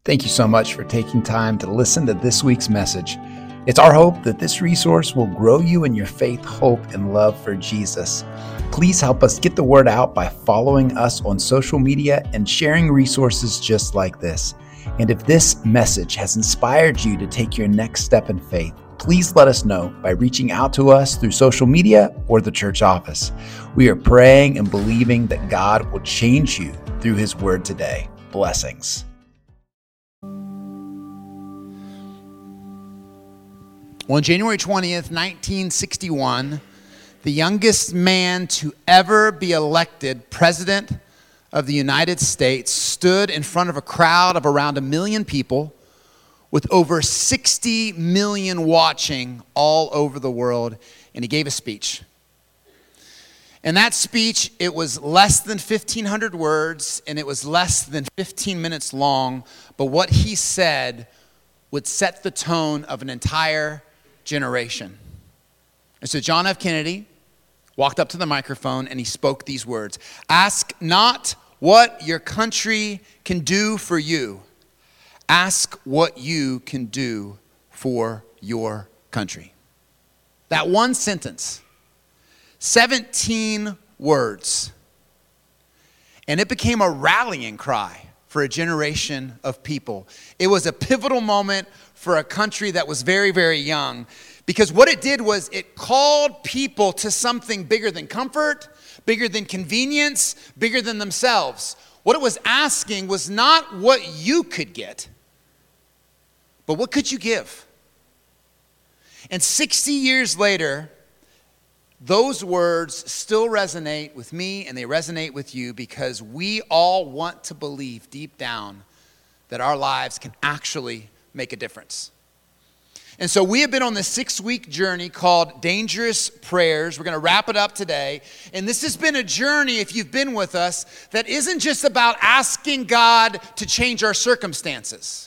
Thank you so much for taking time to listen to this week's message. It's our hope that this resource will grow you in your faith, hope, and love for Jesus. Please help us get the word out by following us on social media and sharing resources just like this. And if this message has inspired you to take your next step in faith, please let us know by reaching out to us through social media or the church office. We are praying and believing that God will change you through His word today. Blessings. On January 20th, 1961, the youngest man to ever be elected president of the United States stood in front of a crowd of around 1 million people with over 60 million watching all over the world, and he gave a speech. In that speech, it was less than 1,500 words, and it was less than 15 minutes long, but what he said would set the tone of an entire generation. And so John F. Kennedy walked up to the microphone and he spoke these words: "Ask not what your country can do for you. Ask what you can do for your country." That one sentence, 17 words, and it became a rallying cry for a generation of people. It was a pivotal moment for a country that was very, very young, because what it did was it called people to something bigger than comfort, bigger than convenience, bigger than themselves. What it was asking was not what you could get, but what could you give? And 60 years later, those words still resonate with me and they resonate with you, because we all want to believe deep down that our lives can actually make a difference. And so we have been on this 6-week journey called Dangerous Prayers. We're going to wrap it up today. And this has been a journey, if you've been with us, that isn't just about asking God to change our circumstances.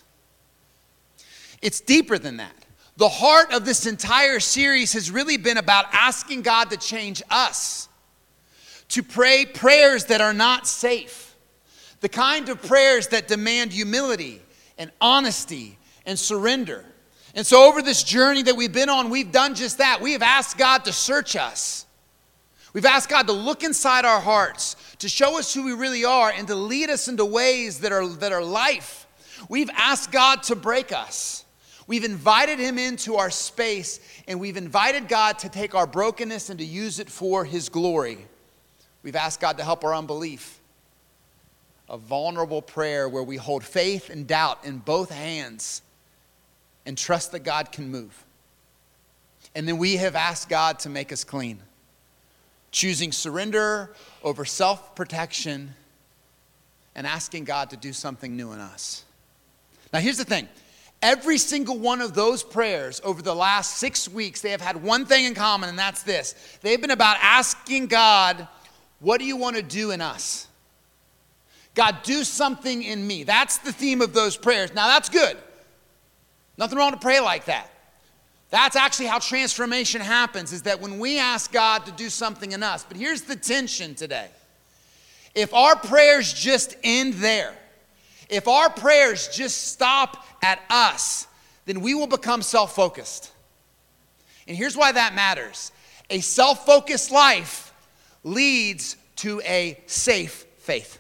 It's deeper than that. The heart of this entire series has really been about asking God to change us, to pray prayers that are not safe, the kind of prayers that demand humility and honesty and surrender. And so over this journey that we've been on, we've done just that. We have asked God to search us. We've asked God to look inside our hearts, to show us who we really are, and to lead us into ways that are life. We've asked God to break us. We've invited Him into our space, and we've invited God to take our brokenness and to use it for His glory. We've asked God to help our unbelief. A vulnerable prayer where we hold faith and doubt in both hands and trust that God can move. And then we have asked God to make us clean, choosing surrender over self-protection and asking God to do something new in us. Now here's the thing. Every single one of those prayers over the last 6 weeks, they have had one thing in common, and that's this. They've been about asking God, what do you want to do in us? God, do something in me. That's the theme of those prayers. Now that's good. Nothing wrong to pray like that. That's actually how transformation happens, is that when we ask God to do something in us. But here's the tension today. If our prayers just end there, if our prayers just stop at us, then we will become self-focused. And here's why that matters. A self-focused life leads to a safe faith.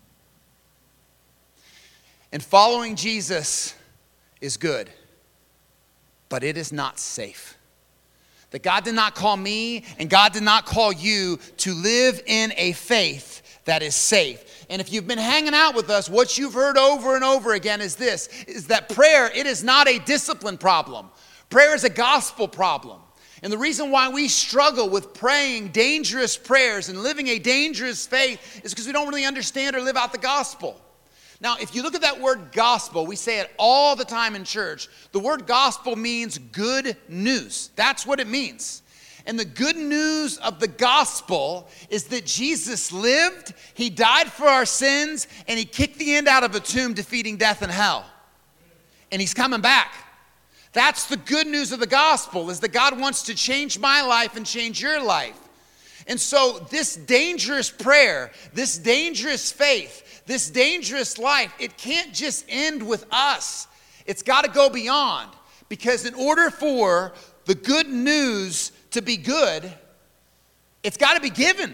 And following Jesus is good, but it is not safe. That God did not call me and God did not call you to live in a faith that is safe. And if you've been hanging out with us, what you've heard over and over again is this, is that prayer, it is not a discipline problem. Prayer is a gospel problem. And the reason why we struggle with praying dangerous prayers and living a dangerous faith is because we don't really understand or live out the gospel. Now, if you look at that word gospel, we say it all the time in church. The word gospel means good news. That's what it means. And the good news of the gospel is that Jesus lived, He died for our sins, and He kicked the end out of a tomb, defeating death and hell. And He's coming back. That's the good news of the gospel, is that God wants to change my life and change your life. And so this dangerous prayer, this dangerous faith, This dangerous life, it can't just end with us. It's got to go beyond. Because in order for the good news to be good, it's got to be given.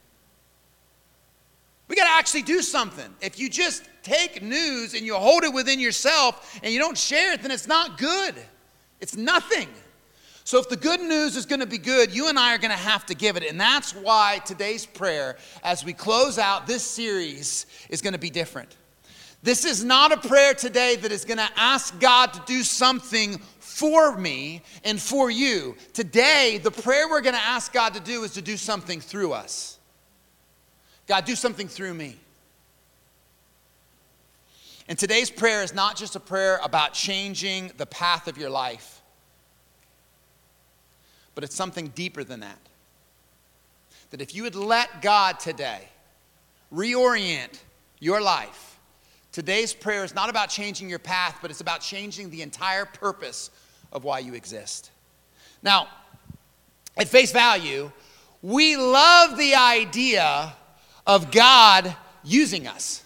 We got to actually do something. If you just take news and you hold it within yourself and you don't share it, then it's not good. It's nothing. So if the good news is going to be good, you and I are going to have to give it. And that's why today's prayer, as we close out this series, is going to be different. This is not a prayer today that is going to ask God to do something for me and for you. Today, the prayer we're going to ask God to do is to do something through us. God, do something through me. And today's prayer is not just a prayer about changing the path of your life, but it's something deeper than that. That if you would let God today reorient your life, today's prayer is not about changing your path, but it's about changing the entire purpose of why you exist. Now, at face value, we love the idea of God using us.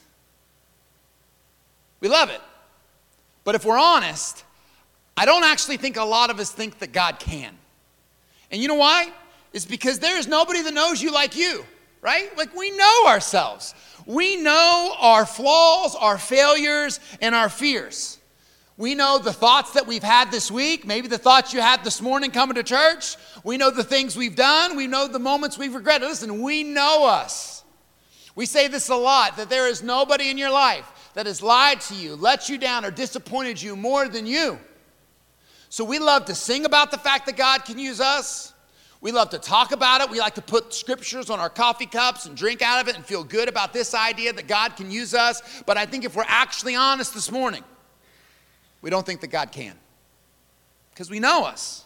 We love it. But if we're honest, I don't actually think a lot of us think that God can. And you know why? It's because there is nobody that knows you like you, right? Like, we know ourselves. We know our flaws, our failures, and our fears. We know the thoughts that we've had this week, maybe the thoughts you had this morning coming to church. We know the things we've done. We know the moments we've regretted. Listen, we know us. We say this a lot, that there is nobody in your life that has lied to you, let you down, or disappointed you more than you. So we love to sing about the fact that God can use us. We love to talk about it. We like to put scriptures on our coffee cups and drink out of it and feel good about this idea that God can use us. But I think if we're actually honest this morning, we don't think that God can, because we know us.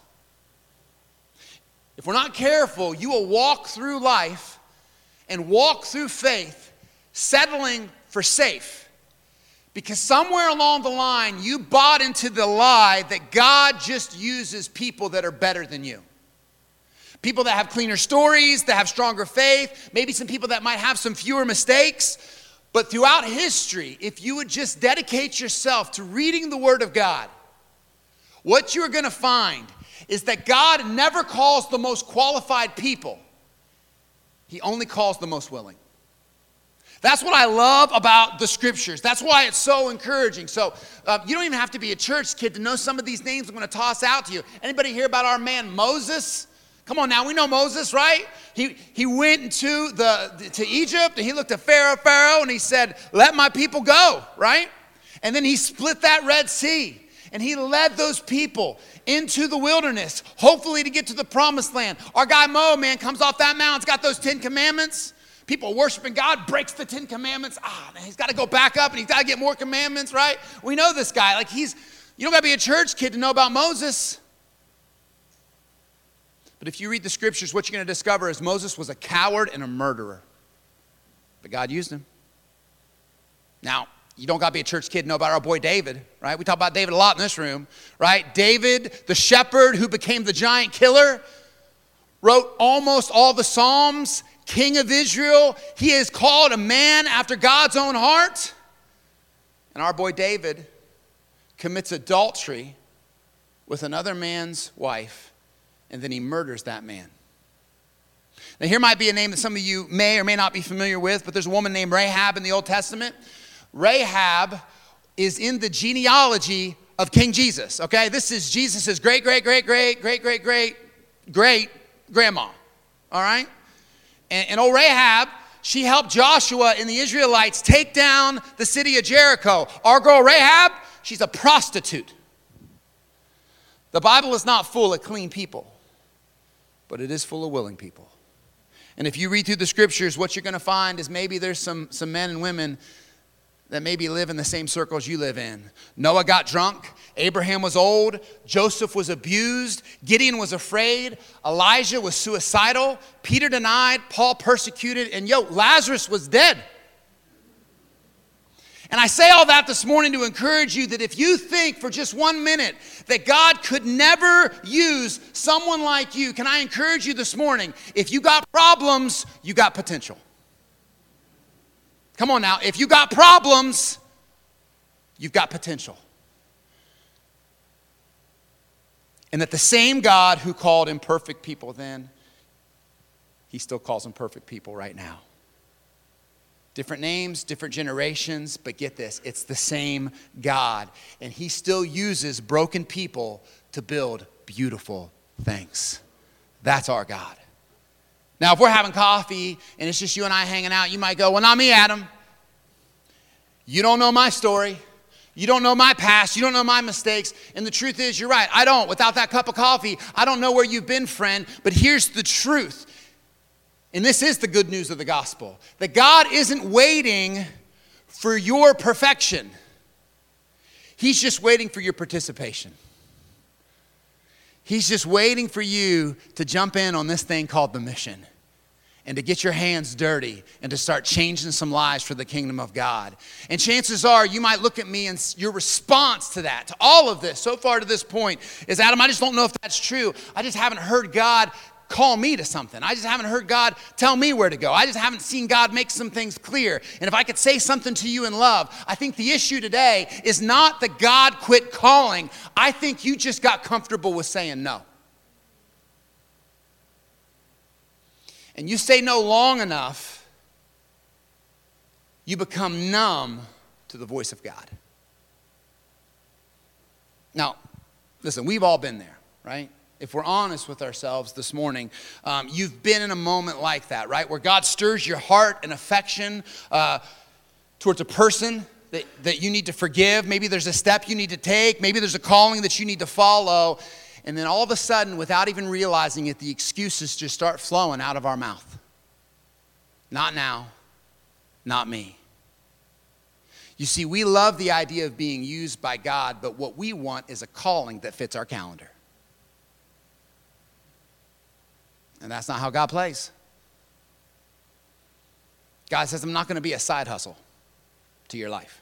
If we're not careful, you will walk through life and walk through faith, settling for safe. Because somewhere along the line, you bought into the lie that God just uses people that are better than you. People that have cleaner stories, that have stronger faith, maybe some people that might have some fewer mistakes. But throughout history, if you would just dedicate yourself to reading the Word of God, what you're going to find is that God never calls the most qualified people. He only calls the most willing. That's what I love about the scriptures. That's why it's so encouraging. So you don't even have to be a church kid to know some of these names I'm going to toss out to you. Anybody hear about our man Moses? Come on now, we know Moses, right? He went to Egypt and he looked at Pharaoh and he said, let my people go, right? And then he split that Red Sea and he led those people into the wilderness, hopefully to get to the promised land. Our guy Mo, man, comes off that mountain, he's got those 10 commandments. People worshiping God, breaks the 10 commandments. Man, he's got to go back up and he's got to get more commandments, right? We know this guy. Like, you don't got to be a church kid to know about Moses. But if you read the scriptures, what you're going to discover is Moses was a coward and a murderer. But God used him. Now, you don't got to be a church kid to know about our boy David, right? We talk about David a lot in this room, right? David, the shepherd who became the giant killer, wrote almost all the Psalms. King of Israel, he is called a man after God's own heart. And our boy David commits adultery with another man's wife, and then he murders that man. Now here might be a name that some of you may or may not be familiar with, but there's a woman named Rahab in the Old Testament. Rahab is in the genealogy of King Jesus, okay? This is Jesus' great-great-great-great-great-great-great-grandma, all right? And old Rahab, she helped Joshua and the Israelites take down the city of Jericho. Our girl Rahab, she's a prostitute. The Bible is not full of clean people, but it is full of willing people. And if you read through the scriptures, what you're going to find is maybe there's some men and women that maybe live in the same circles you live in. Noah got drunk. Abraham was old. Joseph was abused. Gideon was afraid. Elijah was suicidal. Peter denied. Paul persecuted. And Lazarus was dead. And I say all that this morning to encourage you that if you think for just 1 minute that God could never use someone like you, can I encourage you this morning, if you got problems, you got potential. Come on now, if you got problems, you've got potential. And that the same God who called imperfect people then, he still calls imperfect people right now. Different names, different generations, but get this, it's the same God. And he still uses broken people to build beautiful things. That's our God. Now, if we're having coffee and it's just you and I hanging out, you might go, well, not me, Adam. You don't know my story. You don't know my past. You don't know my mistakes. And the truth is, you're right. I don't. Without that cup of coffee, I don't know where you've been, friend. But here's the truth. And this is the good news of the gospel. That God isn't waiting for your perfection. He's just waiting for your participation. He's just waiting for you to jump in on this thing called the mission. And to get your hands dirty and to start changing some lives for the kingdom of God. And chances are you might look at me and your response to that, to all of this, so far to this point, is, Adam, I just don't know if that's true. I just haven't heard God call me to something. I just haven't heard God tell me where to go. I just haven't seen God make some things clear. And if I could say something to you in love, I think the issue today is not that God quit calling. I think you just got comfortable with saying no. And you say no long enough, you become numb to the voice of God. Now, listen, we've all been there, right? If we're honest with ourselves this morning, you've been in a moment like that, right? Where God stirs your heart and affection towards a person that you need to forgive. Maybe there's a step you need to take. Maybe there's a calling that you need to follow. And then all of a sudden, without even realizing it, the excuses just start flowing out of our mouth. Not now, not me. You see, we love the idea of being used by God, but what we want is a calling that fits our calendar. And that's not how God plays. God says, I'm not going to be a side hustle to your life.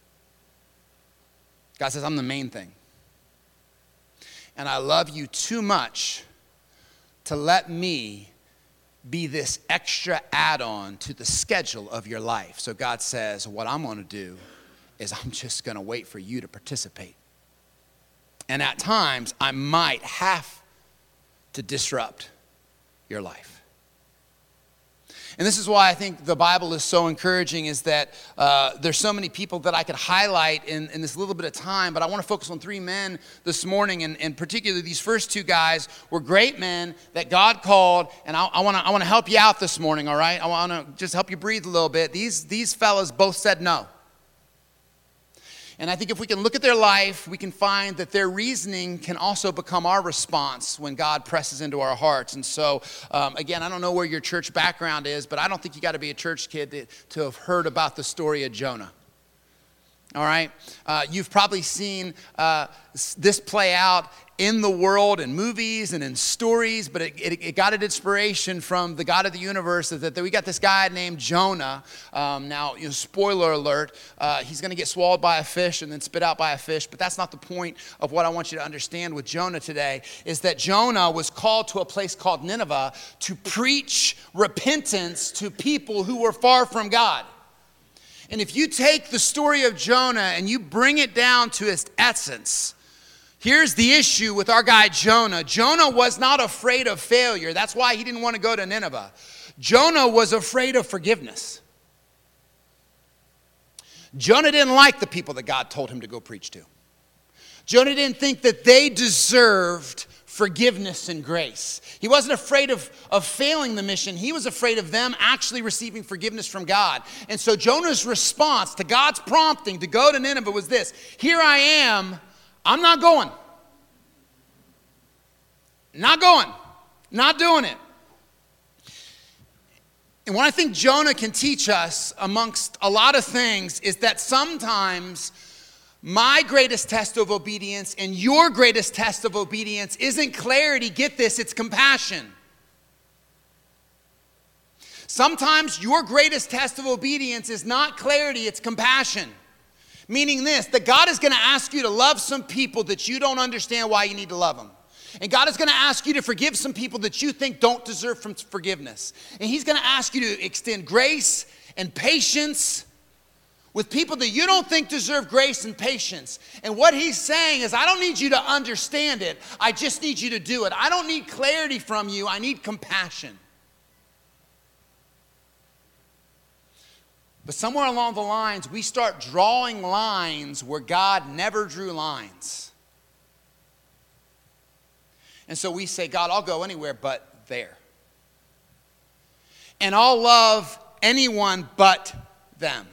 God says, I'm the main thing. And I love you too much to let me be this extra add-on to the schedule of your life. So God says, what I'm going to do is I'm just going to wait for you to participate. And at times, I might have to disrupt your life. And this is why I think the Bible is so encouraging, is that there's so many people that I could highlight in this little bit of time, but I want to focus on 3 men this morning, and particularly these first 2 guys were great men that God called, and I want to help you out this morning, all right? I want to just help you breathe a little bit. These fellas both said no. And I think if we can look at their life, we can find that their reasoning can also become our response when God presses into our hearts. And so, again, I don't know where your church background is, but I don't think you got to be a church kid to have heard about the story of Jonah. All right? You've probably seen this play out in the world, in movies and in stories, but it got its inspiration from the God of the universe, that we got this guy named Jonah. Now, spoiler alert, he's going to get swallowed by a fish and then spit out by a fish, but that's not the point of what I want you to understand with Jonah today, is that Jonah was called to a place called Nineveh to preach repentance to people who were far from God. And if you take the story of Jonah and you bring it down to its essence, here's the issue with our guy Jonah. Jonah was not afraid of failure. That's why he didn't want to go to Nineveh. Jonah was afraid of forgiveness. Jonah didn't like the people that God told him to go preach to. Jonah didn't think that they deserved forgiveness and grace. He wasn't afraid of failing the mission. He was afraid of them actually receiving forgiveness from God. And so Jonah's response to God's prompting to go to Nineveh was this: here I am, I'm not going. Not going. Not doing it. And what I think Jonah can teach us, amongst a lot of things, is that sometimes my greatest test of obedience and your greatest test of obedience isn't clarity. Get this, it's compassion. Sometimes your greatest test of obedience is not clarity, it's compassion. Meaning this, that God is going to ask you to love some people that you don't understand why you need to love them. And God is going to ask you to forgive some people that you think don't deserve forgiveness. And He's going to ask you to extend grace and patience with people that you don't think deserve grace and patience. And what he's saying is, I don't need you to understand it. I just need you to do it. I don't need clarity from you. I need compassion. But somewhere along the lines, we start drawing lines where God never drew lines. And so we say, God, I'll go anywhere but there. And I'll love anyone but them.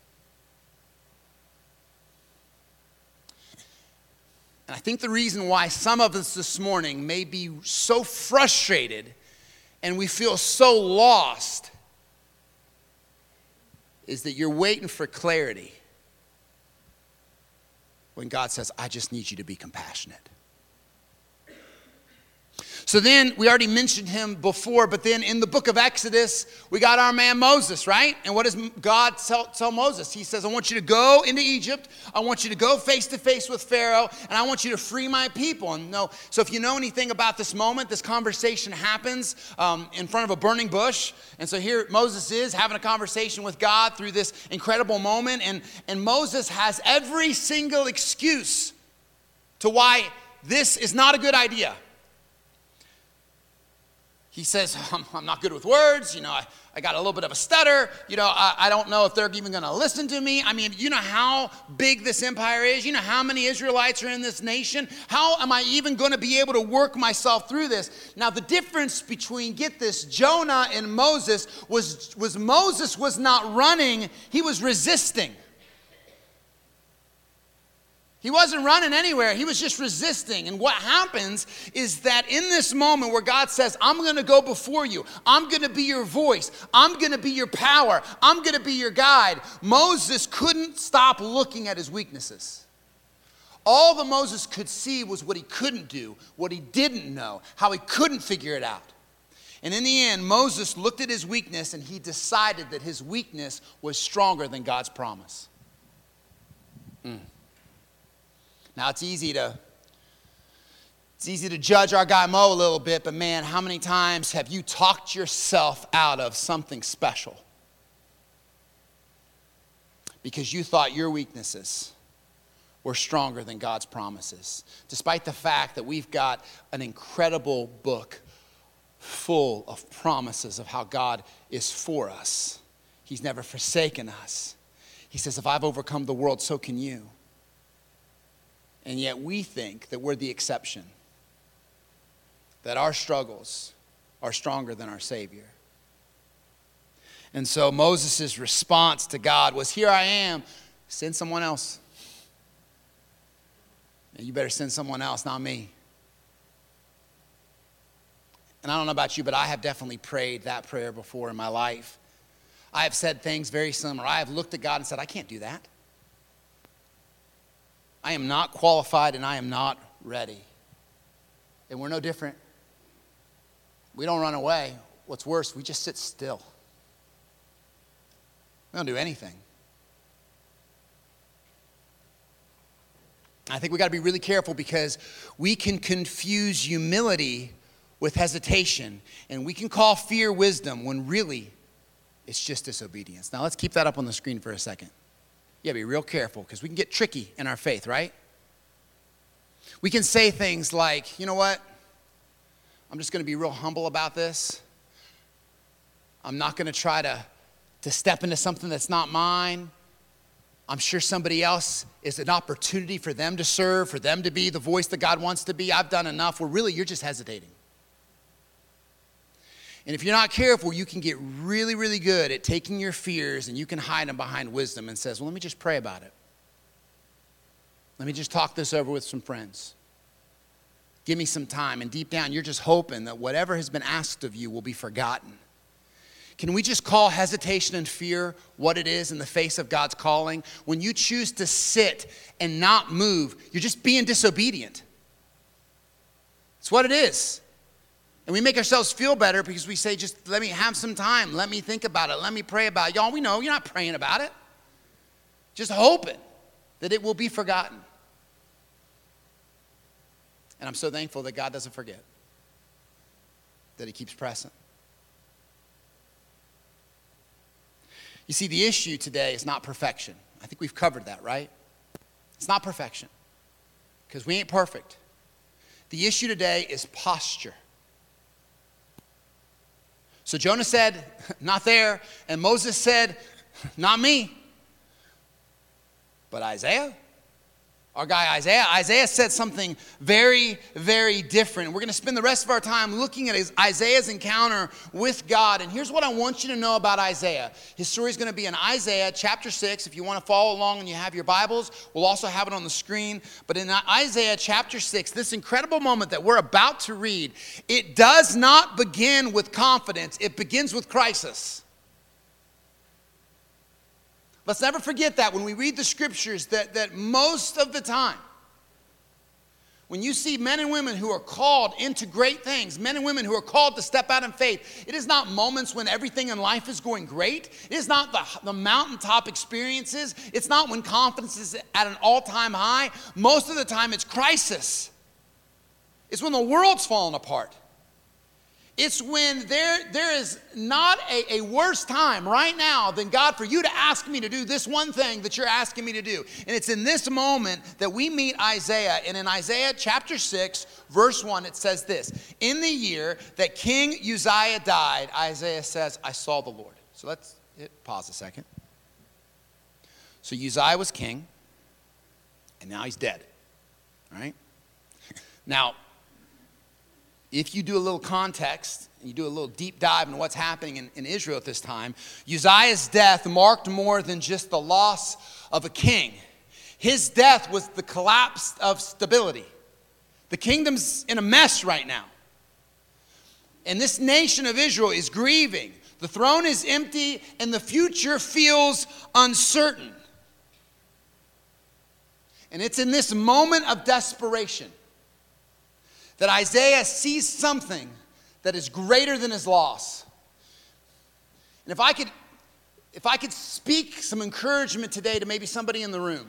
And I think the reason why some of us this morning may be so frustrated and we feel so lost is that you're waiting for clarity when God says, I just need you to be compassionate. So then, we already mentioned him before, but then in the book of Exodus, we got our man Moses, right? And what does God tell Moses? He says, I want you to go into Egypt. I want you to go face to face with Pharaoh, and I want you to free my people. And no, so if you know anything about this moment, this conversation happens in front of a burning bush. And so here Moses is having a conversation with God through this incredible moment. And Moses has every single excuse to why this is not a good idea. He says, I'm not good with words. I got a little bit of a stutter. I don't know if they're even going to listen to me. I mean, you know how big this empire is? You know how many Israelites are in this nation? How am I even going to be able to work myself through this? Now, the difference between, get this, Jonah and Moses was Moses was not running. He was resisting. He wasn't running anywhere. He was just resisting. And what happens is that in this moment where God says, I'm going to go before you. I'm going to be your voice. I'm going to be your power. I'm going to be your guide. Moses couldn't stop looking at his weaknesses. All that Moses could see was what he couldn't do, what he didn't know, how he couldn't figure it out. And in the end, Moses looked at his weakness and he decided that his weakness was stronger than God's promise. Now, it's easy to judge our guy Mo a little bit, but man, how many times have you talked yourself out of something special because you thought your weaknesses were stronger than God's promises? Despite the fact that we've got an incredible book full of promises of how God is for us. He's never forsaken us. He says, if I've overcome the world, so can you. And yet we think that we're the exception, that our struggles are stronger than our Savior. And so Moses' response to God was, here I am, send someone else. And you better send someone else, not me. And I don't know about you, but I have definitely prayed that prayer before in my life. I have said things very similar. I have looked at God and said, I can't do that. I am not qualified and I am not ready. And we're no different. We don't run away. What's worse, we just sit still. We don't do anything. I think we got to be really careful because we can confuse humility with hesitation, and we can call fear wisdom when really it's just disobedience. Now let's keep that up on the screen for a second. You gotta be real careful because we can get tricky in our faith, right? We can say things like, you know what? I'm just gonna be real humble about this. I'm not gonna try to step into something that's not mine. I'm sure somebody else is an opportunity for them to serve, for them to be the voice that God wants to be. I've done enough. Well, really, you're just hesitating. And if you're not careful, you can get really, really good at taking your fears and you can hide them behind wisdom and says, well, let me just pray about it. Let me just talk this over with some friends. Give me some time. And deep down, you're just hoping that whatever has been asked of you will be forgotten. Can we just call hesitation and fear what it is in the face of God's calling? When you choose to sit and not move, you're just being disobedient. It's what it is. And we make ourselves feel better because we say, just let me have some time. Let me think about it. Let me pray about it. Y'all, we know you're not praying about it. Just hoping that it will be forgotten. And I'm so thankful that God doesn't forget. That he keeps pressing. You see, the issue today is not perfection. I think we've covered that, right? It's not perfection, because we ain't perfect. The issue today is posture. So Jonah said, not there. And Moses said, not me. But Isaiah, our guy Isaiah said something very, very different. We're going to spend the rest of our time looking at Isaiah's encounter with God. And here's what I want you to know about Isaiah. His story is going to be in Isaiah chapter 6. If you want to follow along and you have your Bibles, we'll also have it on the screen. But in Isaiah chapter 6, this incredible moment that we're about to read, it does not begin with confidence. It begins with crisis. Let's never forget that when we read the scriptures, that most of the time, when you see men and women who are called into great things, men and women who are called to step out in faith, it is not moments when everything in life is going great. It is not the mountaintop experiences. It's not when confidence is at an all-time high. Most of the time, it's crisis. It's when the world's falling apart. It's when there is not a worse time right now than God for you to ask me to do this one thing that you're asking me to do. And it's in this moment that we meet Isaiah. And in Isaiah chapter 6, verse 1, it says this. In the year that King Uzziah died, Isaiah says, I saw the Lord. So let's pause a second. So Uzziah was king, and now he's dead. Right? Now, if you do a little context, and you do a little deep dive into what's happening in Israel at this time, Uzziah's death marked more than just the loss of a king. His death was the collapse of stability. The kingdom's in a mess right now. And this nation of Israel is grieving. The throne is empty, and the future feels uncertain. And it's in this moment of desperation that Isaiah sees something that is greater than his loss. And if I could speak some encouragement today to maybe somebody in the room.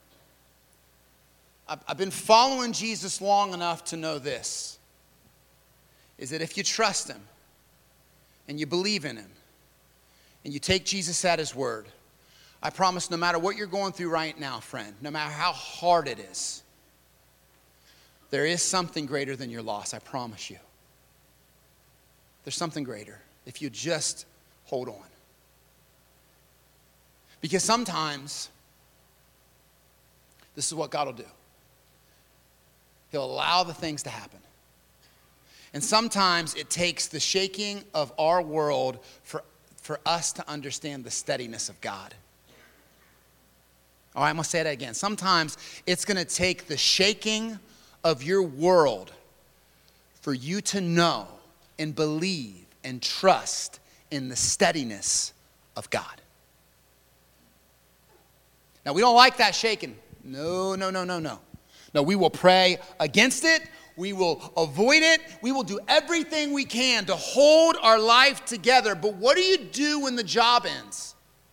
I've been following Jesus long enough to know this, is that if you trust him and you believe in him and you take Jesus at his word, I promise no matter what you're going through right now, friend, no matter how hard it is, there is something greater than your loss, I promise you. There's something greater if you just hold on. Because sometimes, this is what God will do. He'll allow the things to happen. And sometimes it takes the shaking of our world for us to understand the steadiness of God. All right, I'm going to say that again. Sometimes it's going to take the shaking of your world for you to know and believe and trust in the steadiness of God. Now, we don't like that shaking. No. No, we will pray against it. We will avoid it. We will do everything we can to hold our life together. But what do you do when the job ends?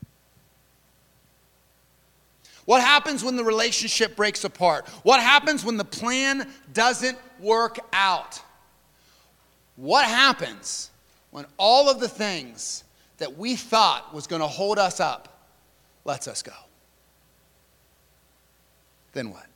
What happens when the relationship breaks apart? What happens when the plan doesn't work out? What happens when all of the things that we thought was going to hold us up lets us go? Then what?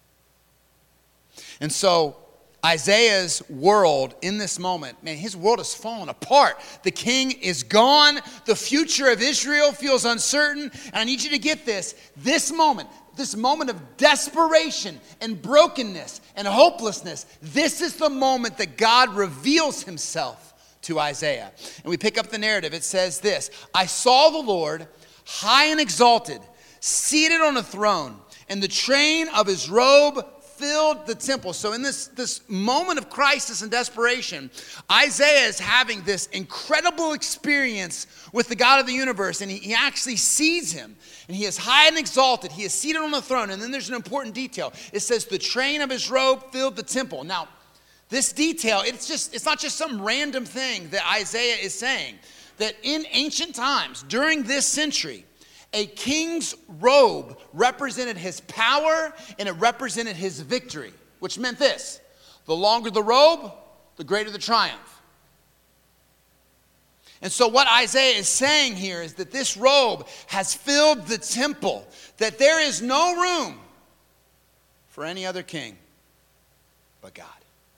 And so Isaiah's world in this moment, man, his world is falling apart. The king is gone. The future of Israel feels uncertain. And I need you to get this. This moment of desperation and brokenness and hopelessness, this is the moment that God reveals himself to Isaiah. And we pick up the narrative. It says this: I saw the Lord high and exalted, seated on a throne, and the train of his robe filled the temple. So in this moment of crisis and desperation, Isaiah is having this incredible experience with the God of the universe, and he actually sees him, and he is high and exalted. He is seated on a throne. And then there's an important detail. It says the train of his robe filled the temple. Now, this detail, it's not just some random thing that Isaiah is saying. That in ancient times, during this century, a king's robe represented his power and it represented his victory, which meant this: the longer the robe, the greater the triumph. And so what Isaiah is saying here is that this robe has filled the temple, that there is no room for any other king but God.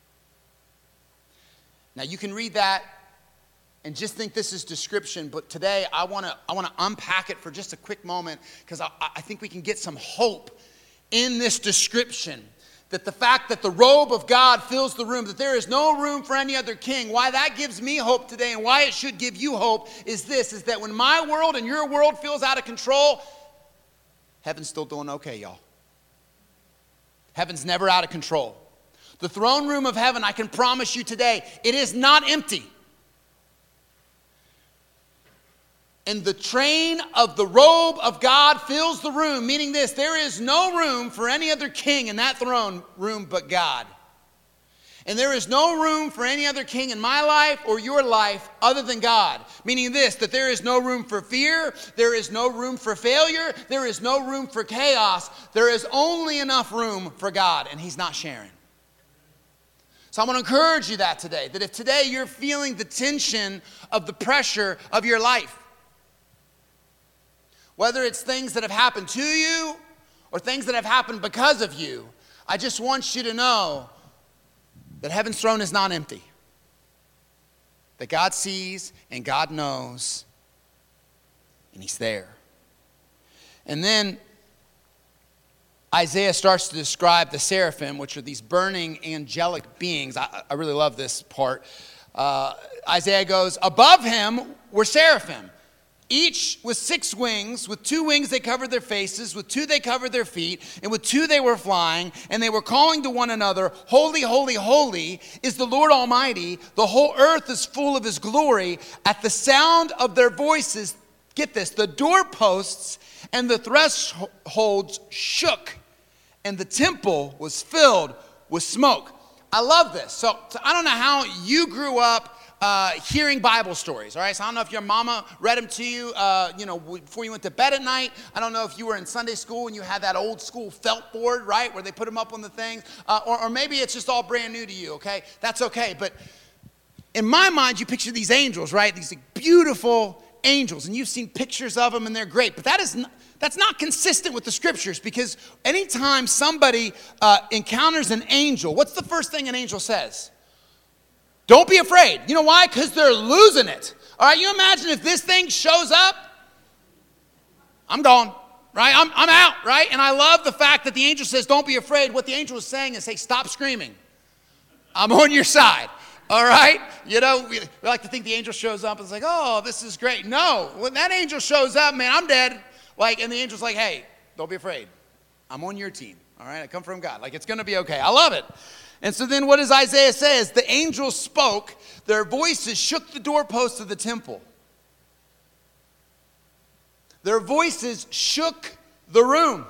Now you can read that and just think this is description, but today I want to unpack it for just a quick moment, because I think we can get some hope in this description. That the fact that the robe of God fills the room, that there is no room for any other king, why that gives me hope today and why it should give you hope is this, is that when my world and your world feels out of control, heaven's still doing okay, y'all. Heaven's never out of control. The throne room of heaven, I can promise you today, it is not empty. And the train of the robe of God fills the room, meaning this, there is no room for any other king in that throne room but God. And there is no room for any other king in my life or your life other than God. Meaning this, that there is no room for fear, there is no room for failure, there is no room for chaos. There is only enough room for God, and He's not sharing. So I want to encourage you that today, that if today you're feeling the tension of the pressure of your life, whether it's things that have happened to you or things that have happened because of you, I just want you to know that heaven's throne is not empty. That God sees and God knows, and He's there. And then Isaiah starts to describe the seraphim, which are these burning angelic beings. I really love this part. Isaiah goes, above him were seraphim. Each with 6 wings. With 2 wings they covered their faces, with 2 they covered their feet, and with 2 they were flying, and they were calling to one another, holy, holy, holy is the Lord Almighty. The whole earth is full of His glory. At the sound of their voices, get this, the doorposts and the thresholds shook, and the temple was filled with smoke. I love this. So I don't know how you grew up hearing Bible stories, all right? So I don't know if your mama read them to you, before you went to bed at night. I don't know if you were in Sunday school and you had that old school felt board, right, where they put them up on the things. Or maybe it's just all brand new to you, okay? That's okay. But in my mind, you picture these angels, right? These beautiful angels, and you've seen pictures of them, and they're great. But that's not consistent with the scriptures, because anytime somebody encounters an angel, what's the first thing an angel says? Don't be afraid. You know why? Because they're losing it. All right, you imagine if this thing shows up, I'm gone, right? I'm out, right? And I love the fact that the angel says, don't be afraid. What the angel is saying is, hey, stop screaming. I'm on your side, all right? You know, we like to think the angel shows up and it's like, oh, this is great. No, when that angel shows up, man, I'm dead. And the angel's like, hey, don't be afraid. I'm on your team, all right? I come from God. It's going to be okay. I love it. And so then what does Isaiah say? As the angels spoke, their voices shook the doorposts of the temple. Their voices shook the room.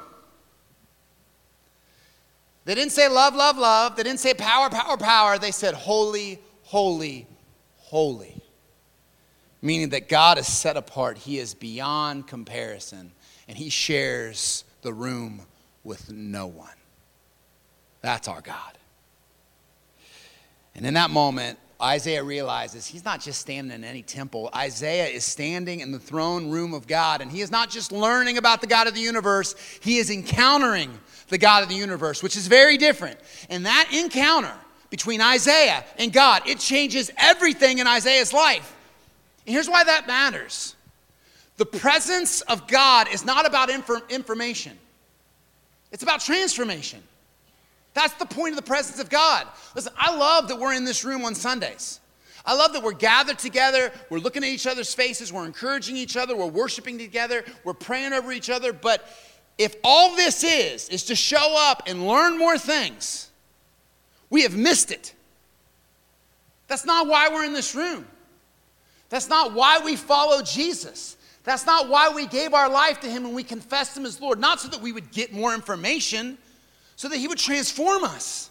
They didn't say love, love, love. They didn't say power, power, power. They said holy, holy, holy. Meaning that God is set apart. He is beyond comparison. And He shares the room with no one. That's our God. And in that moment, Isaiah realizes he's not just standing in any temple. Isaiah is standing in the throne room of God. And he is not just learning about the God of the universe. He is encountering the God of the universe, which is very different. And that encounter between Isaiah and God, it changes everything in Isaiah's life. And here's why that matters. The presence of God is not about information. It's about transformation. That's the point of the presence of God. Listen, I love that we're in this room on Sundays. I love that we're gathered together. We're looking at each other's faces. We're encouraging each other. We're worshiping together. We're praying over each other. But if all this is to show up and learn more things, we have missed it. That's not why we're in this room. That's not why we follow Jesus. That's not why we gave our life to Him and we confessed Him as Lord. Not so that we would get more information, so that He would transform us.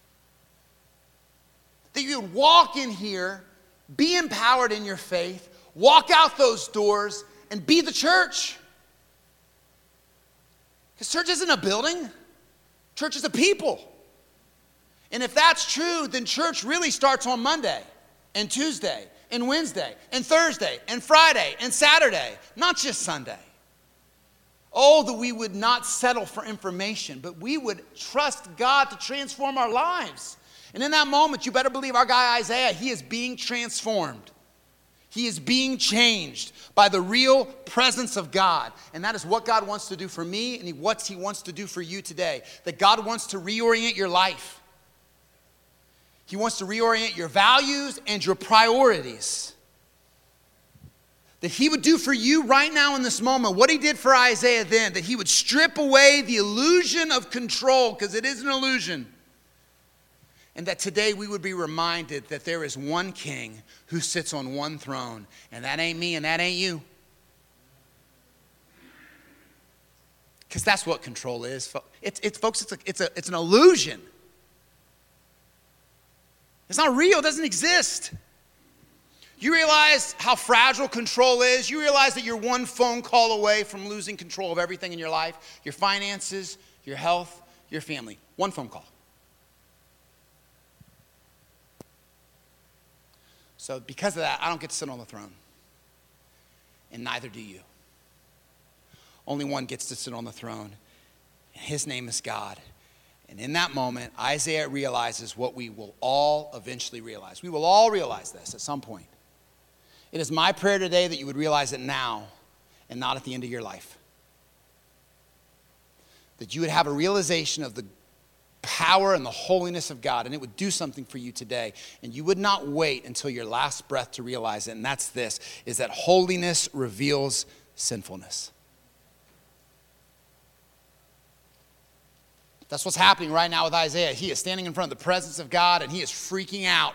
That you would walk in here, be empowered in your faith, walk out those doors, and be the church. Because church isn't a building. Church is a people. And if that's true, then church really starts on Monday and Tuesday and Wednesday and Thursday and Friday and Saturday, not just Sunday. Oh, that we would not settle for information, but we would trust God to transform our lives. And in that moment, you better believe our guy Isaiah, he is being transformed. He is being changed by the real presence of God. And that is what God wants to do for me and what he wants to do for you today. That God wants to reorient your life. He wants to reorient your values and your priorities. That he would do for you right now in this moment what he did for Isaiah then. That he would strip away the illusion of control, because it is an illusion. And that today we would be reminded that there is one king who sits on one throne. And that ain't me and that ain't you. Because that's what control is. It's an illusion. It's not real. It doesn't exist. You realize how fragile control is. You realize that you're one phone call away from losing control of everything in your life. Your finances, your health, your family. One phone call. So because of that, I don't get to sit on the throne. And neither do you. Only one gets to sit on the throne. And his name is God. And in that moment, Isaiah realizes what we will all eventually realize. We will all realize this at some point. It is my prayer today that you would realize it now and not at the end of your life. That you would have a realization of the power and the holiness of God, and it would do something for you today. And you would not wait until your last breath to realize it. And that's this, is that holiness reveals sinfulness. That's what's happening right now with Isaiah. He is standing in front of the presence of God and he is freaking out.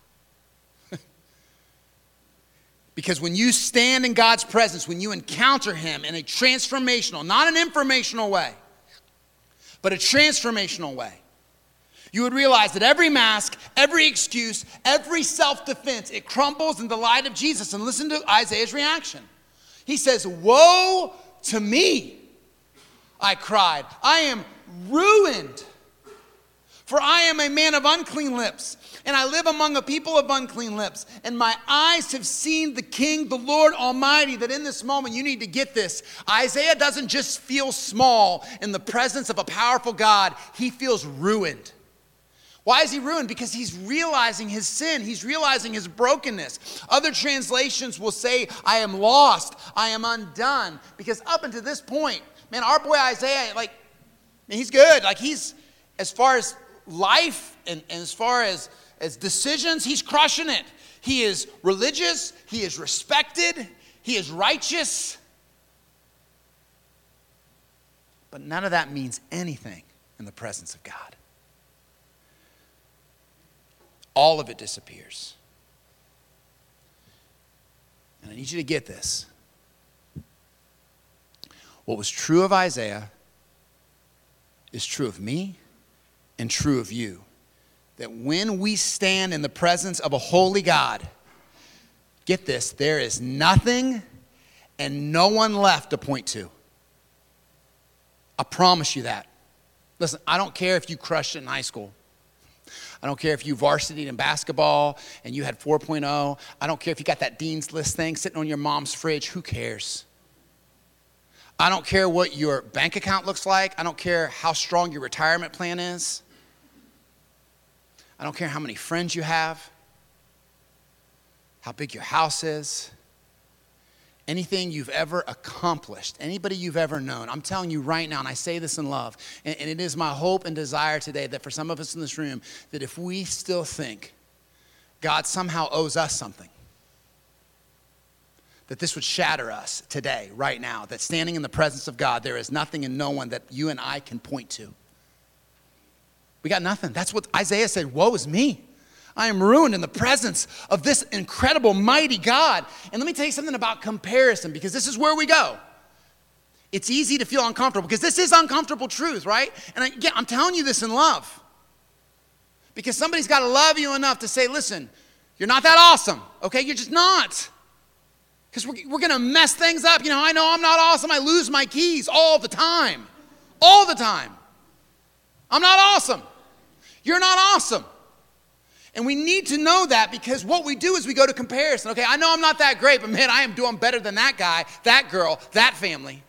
Because when you stand in God's presence, when you encounter him in a transformational, not an informational way, but a transformational way, you would realize that every mask, every excuse, every self-defense, it crumbles in the light of Jesus. And listen to Isaiah's reaction. He says, "Woe to me, I cried. I am ruined. For I am a man of unclean lips, and I live among a people of unclean lips. And my eyes have seen the King, the Lord Almighty." That in this moment, you need to get this. Isaiah doesn't just feel small in the presence of a powerful God. He feels ruined. Why is he ruined? Because he's realizing his sin. He's realizing his brokenness. Other translations will say, "I am lost. I am undone." Because up until this point, man, our boy Isaiah, he's good. He's, as far as life and as far as decisions, he's crushing it. He is religious. He is respected. He is righteous. But none of that means anything in the presence of God. All of it disappears. And I need you to get this. What was true of Isaiah is true of me and true of you. That when we stand in the presence of a holy God, get this, there is nothing and no one left to point to. I promise you that. Listen, I don't care if you crushed it in high school. I don't care if you varsityed in basketball and you had 4.0. I don't care if you got that Dean's List thing sitting on your mom's fridge. Who cares? I don't care what your bank account looks like. I don't care how strong your retirement plan is. I don't care how many friends you have, how big your house is, anything you've ever accomplished, anybody you've ever known. I'm telling you right now, and I say this in love, and it is my hope and desire today that for some of us in this room, that if we still think God somehow owes us something, that this would shatter us today, right now, that standing in the presence of God, there is nothing and no one that you and I can point to. We got nothing. That's what Isaiah said, "Woe is me. I am ruined in the presence of this incredible, mighty God." And let me tell you something about comparison, because this is where we go. It's easy to feel uncomfortable, because this is uncomfortable truth, right? And I'm telling you this in love. Because somebody's got to love you enough to say, "Listen, you're not that awesome, okay? You're just not." Because we're going to mess things up. I know I'm not awesome. I lose my keys all the time. All the time. I'm not awesome. You're not awesome. And we need to know that, because what we do is we go to comparison. Okay, I know I'm not that great, but man, I am doing better than that guy, that girl, that family.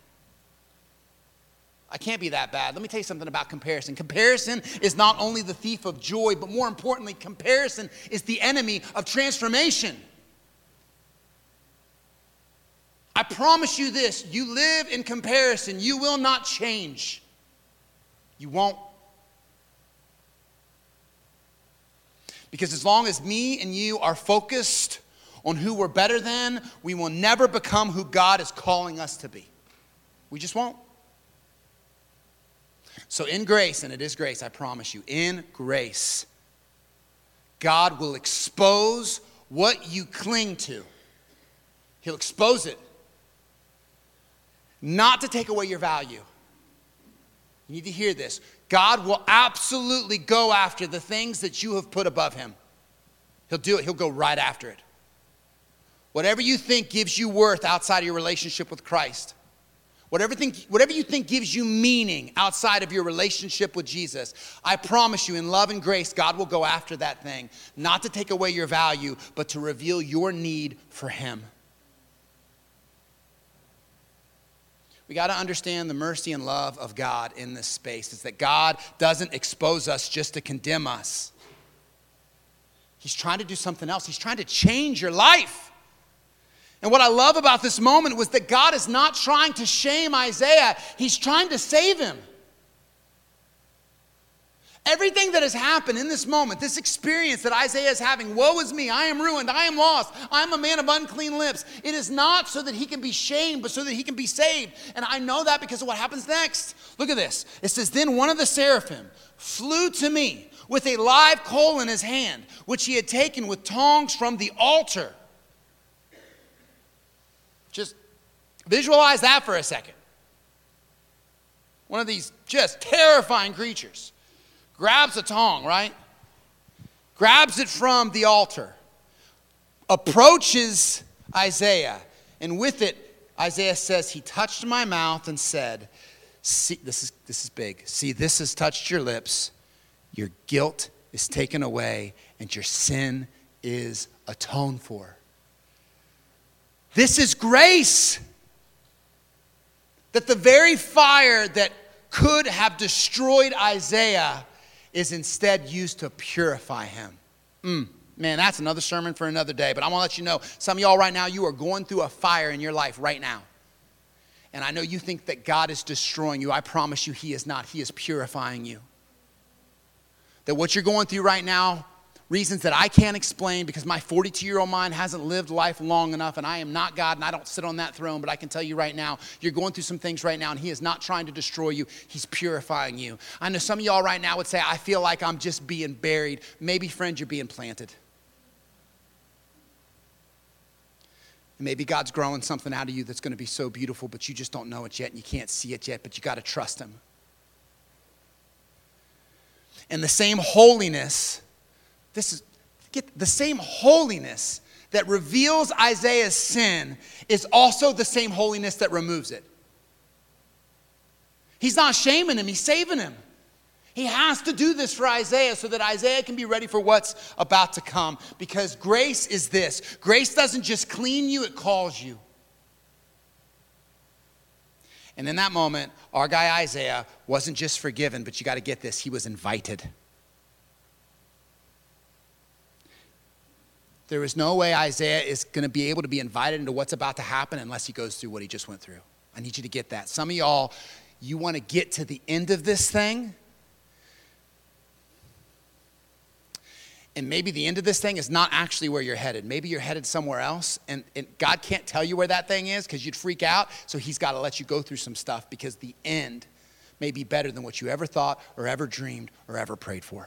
I can't be that bad. Let me tell you something about comparison. Comparison is not only the thief of joy, but more importantly, comparison is the enemy of transformation. I promise you this, you live in comparison, you will not change. You won't. Because as long as me and you are focused on who we're better than, we will never become who God is calling us to be. We just won't. So in grace, and it is grace, I promise you, in grace, God will expose what you cling to. He'll expose it. Not to take away your value. You need to hear this. God will absolutely go after the things that you have put above him. He'll do it. He'll go right after it. Whatever you think gives you worth outside of your relationship with Christ, whatever you think gives you meaning outside of your relationship with Jesus, I promise you, in love and grace, God will go after that thing, not to take away your value, but to reveal your need for him. We got to understand the mercy and love of God in this space. Is that God doesn't expose us just to condemn us. He's trying to do something else. He's trying to change your life. And what I love about this moment was that God is not trying to shame Isaiah. He's trying to save him. Everything that has happened in this moment, this experience that Isaiah is having, woe is me, I am ruined, I am lost, I am a man of unclean lips. It is not so that he can be shamed, but so that he can be saved. And I know that because of what happens next. Look at this. It says, then one of the seraphim flew to me with a live coal in his hand, which he had taken with tongs from the altar. Just visualize that for a second. One of these just terrifying creatures grabs a tong, right? Grabs it from the altar, approaches Isaiah, and with it, Isaiah says, he touched my mouth and said, see, this is big. See, this has touched your lips. Your guilt is taken away, and your sin is atoned for. This is grace. That the very fire that could have destroyed Isaiah is instead used to purify him. Man, that's another sermon for another day. But I want to let you know, some of y'all right now, you are going through a fire in your life right now. And I know you think that God is destroying you. I promise you he is not. He is purifying you. That what you're going through right now, reasons that I can't explain because my 42-year-old mind hasn't lived life long enough, and I am not God and I don't sit on that throne, but I can tell you right now, you're going through some things right now and he is not trying to destroy you. He's purifying you. I know some of y'all right now would say, I feel like I'm just being buried. Maybe, friend, you're being planted. And maybe God's growing something out of you that's going to be so beautiful, but you just don't know it yet and you can't see it yet, but you got to trust him. And the same holiness, the same holiness that reveals Isaiah's sin is also the same holiness that removes it. He's not shaming him, he's saving him. He has to do this for Isaiah so that Isaiah can be ready for what's about to come. Because grace is this. Grace doesn't just clean you, it calls you. And in that moment, our guy Isaiah wasn't just forgiven, but you got to get this, he was invited. There is no way Isaiah is going to be able to be invited into what's about to happen unless he goes through what he just went through. I need you to get that. Some of y'all, you want to get to the end of this thing. And maybe the end of this thing is not actually where you're headed. Maybe you're headed somewhere else. And God can't tell you where that thing is because you'd freak out. So he's got to let you go through some stuff because the end may be better than what you ever thought or ever dreamed or ever prayed for.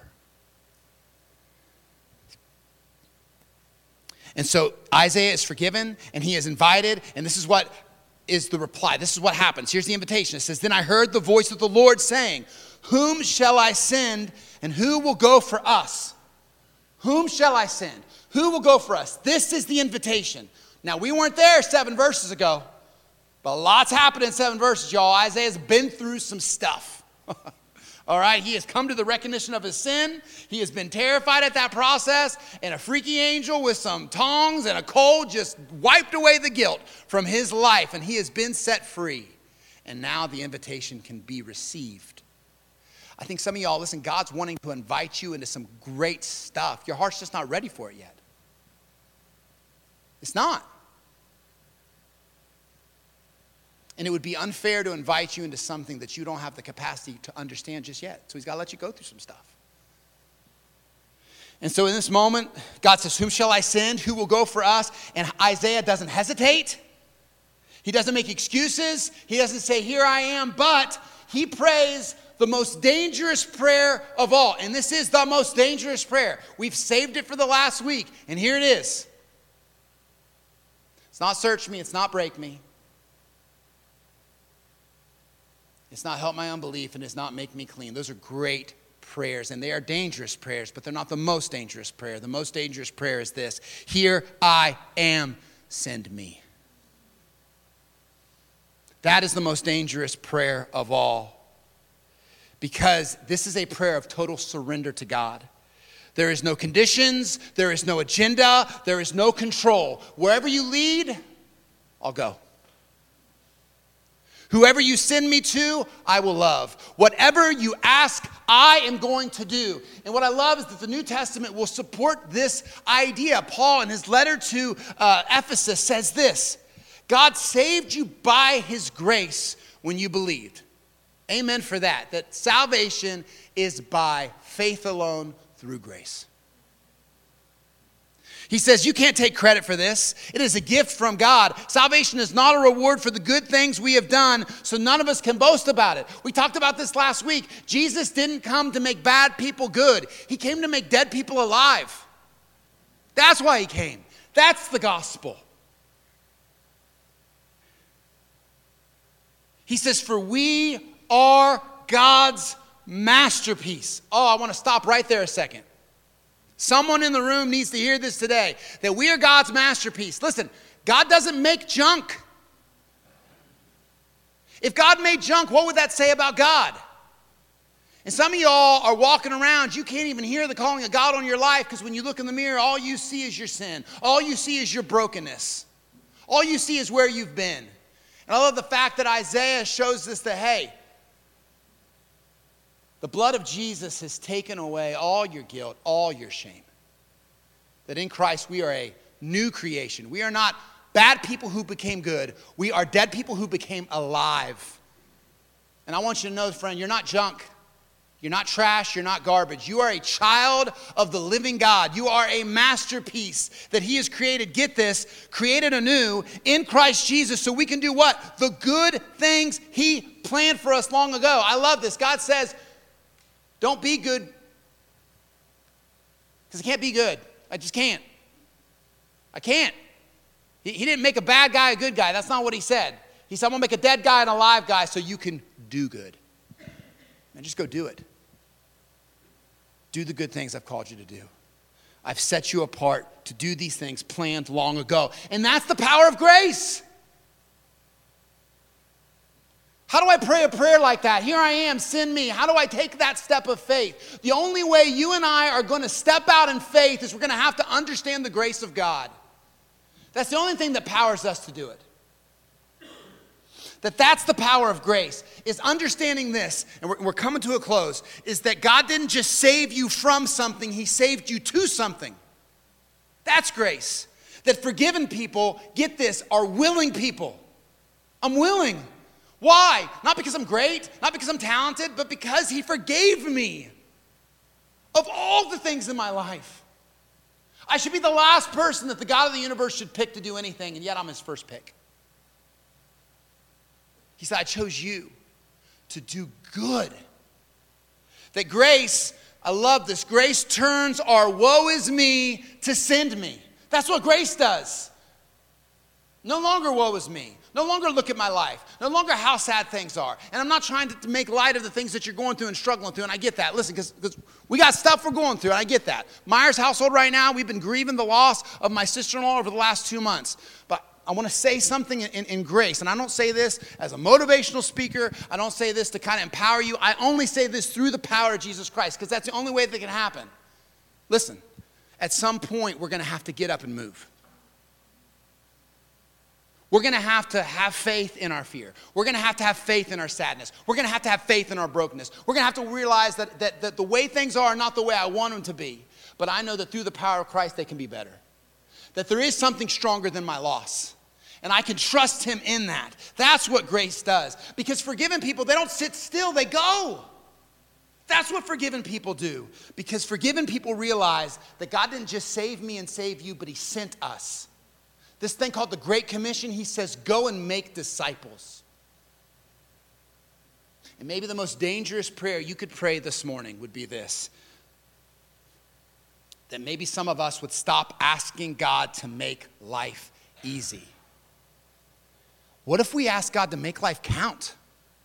And so Isaiah is forgiven and he is invited, and this is what is the reply. This is what happens. Here's the invitation. It says, then I heard the voice of the Lord saying, whom shall I send and who will go for us? Whom shall I send? Who will go for us? This is the invitation. Now, we weren't there 7 verses ago, but lots happened in 7 verses, y'all. Isaiah's been through some stuff. All right, he has come to the recognition of his sin. He has been terrified at that process, and a freaky angel with some tongs and a coal just wiped away the guilt from his life, and he has been set free. And now the invitation can be received. I think some of y'all, listen, God's wanting to invite you into some great stuff. Your heart's just not ready for it yet. It's not. And it would be unfair to invite you into something that you don't have the capacity to understand just yet. So he's got to let you go through some stuff. And so in this moment, God says, whom shall I send? Who will go for us? And Isaiah doesn't hesitate. He doesn't make excuses. He doesn't say, here I am. But he prays the most dangerous prayer of all. And this is the most dangerous prayer. We've saved it for the last week. And here it is. It's not search me. It's not break me. It's not help my unbelief, and it's not make me clean. Those are great prayers, and they are dangerous prayers, but they're not the most dangerous prayer. The most dangerous prayer is this: here I am, send me. That is the most dangerous prayer of all, because this is a prayer of total surrender to God. There is no conditions, there is no agenda, there is no control. Wherever you lead, I'll go. Whoever you send me to, I will love. Whatever you ask, I am going to do. And what I love is that the New Testament will support this idea. Paul, in his letter to Ephesus, says this: God saved you by his grace when you believed. Amen for that. That salvation is by faith alone through grace. He says, you can't take credit for this. It is a gift from God. Salvation is not a reward for the good things we have done, so none of us can boast about it. We talked about this last week. Jesus didn't come to make bad people good. He came to make dead people alive. That's why he came. That's the gospel. He says, for we are God's masterpiece. Oh, I want to stop right there a second. Someone in the room needs to hear this today, that we are God's masterpiece. Listen, God doesn't make junk. If God made junk, what would that say about God? And some of y'all are walking around, you can't even hear the calling of God on your life, because when you look in the mirror, all you see is your sin. All you see is your brokenness. All you see is where you've been. And I love the fact that Isaiah shows us that, hey, the blood of Jesus has taken away all your guilt, all your shame. That in Christ we are a new creation. We are not bad people who became good. We are dead people who became alive. And I want you to know, friend, you're not junk. You're not trash. You're not garbage. You are a child of the living God. You are a masterpiece that he has created, get this, created anew in Christ Jesus so we can do what? The good things he planned for us long ago. I love this. God says, don't be good, because I can't be good. I just can't. I can't. He didn't make a bad guy a good guy. That's not what he said. He said, I'm going to make a dead guy and a live guy so you can do good. And just go do it. Do the good things I've called you to do. I've set you apart to do these things planned long ago. And that's the power of grace. How do I pray a prayer like that? Here I am, send me. How do I take that step of faith? The only way you and I are going to step out in faith is we're going to have to understand the grace of God. That's the only thing that powers us to do it. That's the power of grace, is understanding this, and we're coming to a close, is that God didn't just save you from something, he saved you to something. That's grace. That forgiven people, get this, are willing people. I'm willing. Why? Not because I'm great, not because I'm talented, but because he forgave me of all the things in my life. I should be the last person that the God of the universe should pick to do anything, and yet I'm his first pick. He said, I chose you to do good. That grace, I love this, grace turns our woe is me to send me. That's what grace does. No longer woe is me. No longer look at my life. No longer how sad things are. And I'm not trying to make light of the things that you're going through and struggling through, and I get that. Listen, because we got stuff we're going through, and I get that. Myers household right now, we've been grieving the loss of my sister-in-law over the last 2 months. But to say something in grace. And I don't say this as a motivational speaker. I don't say this to kind of empower you. I only say this through the power of Jesus Christ, because that's the only way that can happen. Listen, at some point, we're going to have to get up and move. We're going to have faith in our fear. We're going to have faith in our sadness. We're going to have faith in our brokenness. We're going to have to realize that the way things are not the way I want them to be. But I know that through the power of Christ, they can be better. That there is something stronger than my loss. And I can trust him in that. That's what grace does. Because forgiven people, they don't sit still, they go. That's what forgiven people do. Because forgiven people realize that God didn't just save me and save you, but he sent us. This thing called the Great Commission, he says, go and make disciples. And maybe the most dangerous prayer you could pray this morning would be this. That maybe some of us would stop asking God to make life easy. What if we ask God to make life count?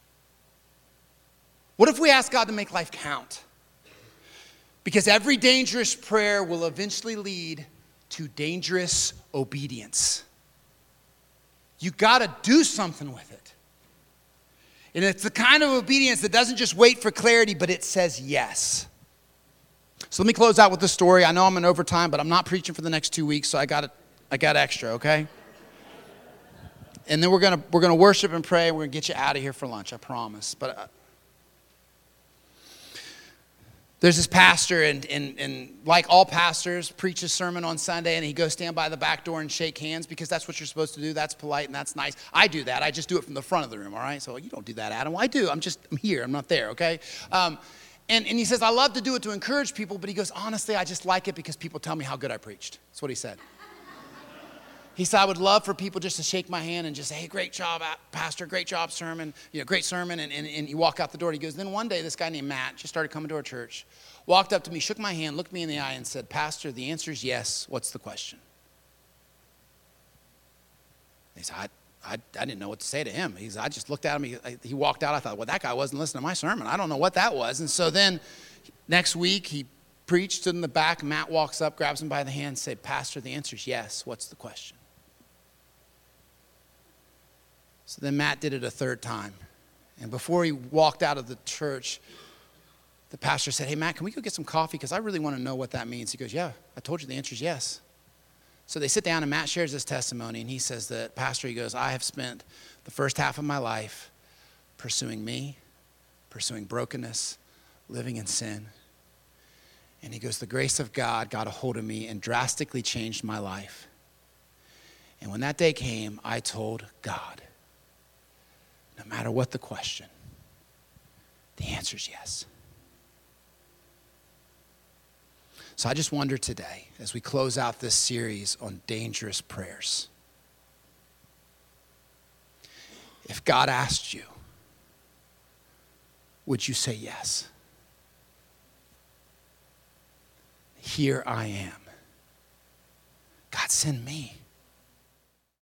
What if we ask God to make life count? Because every dangerous prayer will eventually lead to dangerous obedience. You got to do something with it. And it's the kind of obedience that doesn't just wait for clarity, but it says yes. So let me close out with this story. I know I'm in overtime, but I'm not preaching for the next 2 weeks, so I got extra, okay? And then we're gonna worship and pray, and we're gonna get you out of here for lunch, I promise. But there's this pastor, and like all pastors, preach a sermon on Sunday, and he goes stand by the back door and shake hands, because that's what you're supposed to do. That's polite and that's nice. I do that. I just do it from the front of the room, all right? So you don't do that, Adam. Well, I do. I'm here. I'm not there, okay? And he says, I love to do it to encourage people, but he goes, honestly, I just like it because people tell me how good I preached. That's what he said. He said, I would love for people just to shake my hand and just say, hey, great job, pastor, great job, sermon, great sermon. And you walk out the door. And he goes, then one day, this guy named Matt just started coming to our church, walked up to me, shook my hand, looked me in the eye and said, Pastor, the answer is yes. What's the question? He said, I didn't know what to say to him. I just looked at him. He walked out. I thought, well, that guy wasn't listening to my sermon. I don't know what that was. And so then next week, he preached in the back. Matt walks up, grabs him by the hand, and said, Pastor, the answer is yes. What's the question? So then Matt did it a third time. And before he walked out of the church, the pastor said, hey, Matt, can we go get some coffee? Because I really want to know what that means. He goes, yeah, I told you the answer is yes. So they sit down, and Matt shares his testimony, and he says that, Pastor, he goes, I have spent the first half of my life pursuing me, pursuing brokenness, living in sin. And he goes, the grace of God got a hold of me and drastically changed my life. And when that day came, I told God, no matter what the question, the answer is yes. So I just wonder today, as we close out this series on dangerous prayers, if God asked you, would you say yes? Here I am. God, send me.